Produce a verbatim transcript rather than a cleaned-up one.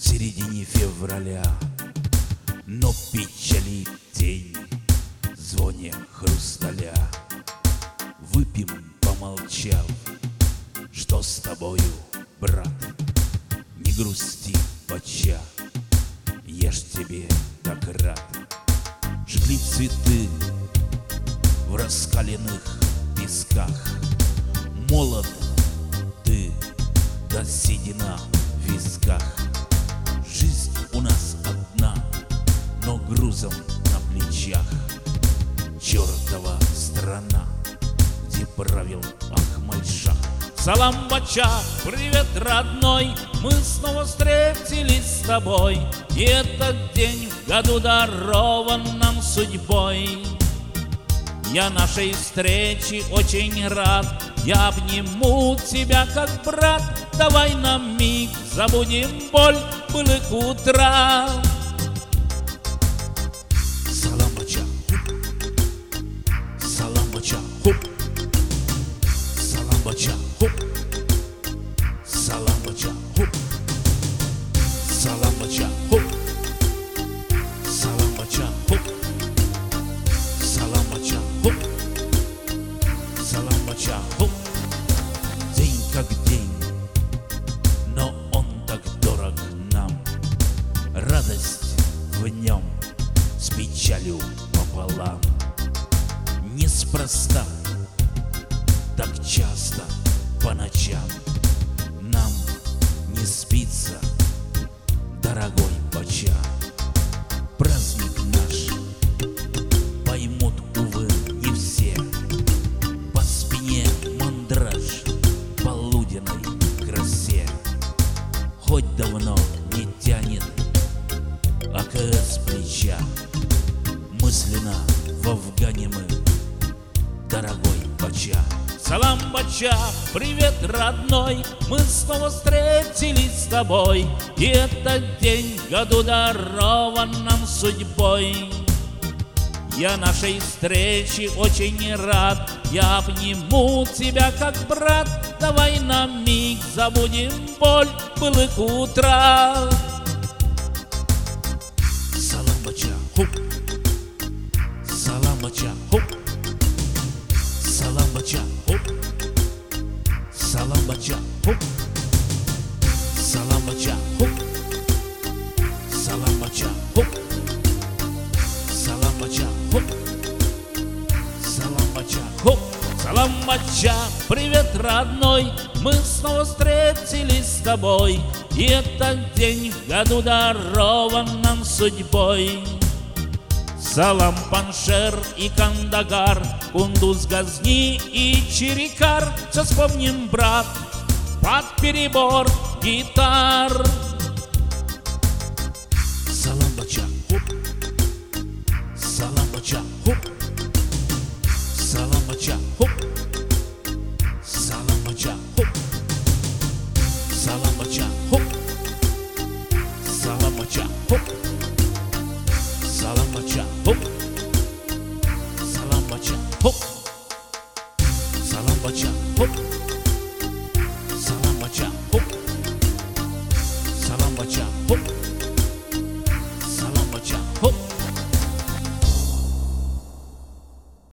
середине февраля, но печалит тень в звоне хрусталя. Выпьем, помолчав, что с тобою, брат, не грусти, бача, я ж тебе так рад. Жгли цветы в раскаленных песках, молод ты, да седина в висках. Жизнь у нас одна, но грузом на плечах. Чертова страна, где правил Ахмад-Шах. Салам, бача, привет, родной, мы снова встретились с тобой. И этот день в году дарован нам судьбой. Я нашей встрече очень рад, я обниму тебя как брат. Давай на миг забудем боль былых утра. Салам, бача, салам, бача, салам, бача, салам, бача, салам, бача, салам, бача, салам, бача, салам, бача. День как день, но он так дорог нам. Радость в нем с печалью пополам. Неспроста так часто по ночам нам не спится, дорогой бача. Праздник наш поймут, увы, не все. По спине мандраж полуденной красе. Хоть давно не тянет АКС плеча. Мысленно в Афгане мы, дорогой бача. Салам, бача, привет, родной, мы снова встретились с тобой. И этот день в году дарован нам судьбой. Я нашей встрече очень рад, я обниму тебя как брат. Давай на миг забудем боль былых утра. Салам, бача, хуп, салам, бача, хуп, салам, бача, хуп, салам, бача, хуп, салам, бача, хуп, салам, бача, хуп, салам, бача, хуп, салам, бача, хуп. Салам, бача, привет, родной, мы снова встретились с тобой. И этот день в году дарован нам судьбой. Салам, Паншер и Кандагар, Кундуз, Газни и Чирикар. Все вспомним, брат, под перебор гитар. Салам, бача, хуп, салам, бача, хуп, салам, бача, хуп, салам, бача, хуп, салам, бача, хуп, салам, бача, хуп, салам, бача, хуп, салам, бача, хуп, салам, бача, хуп.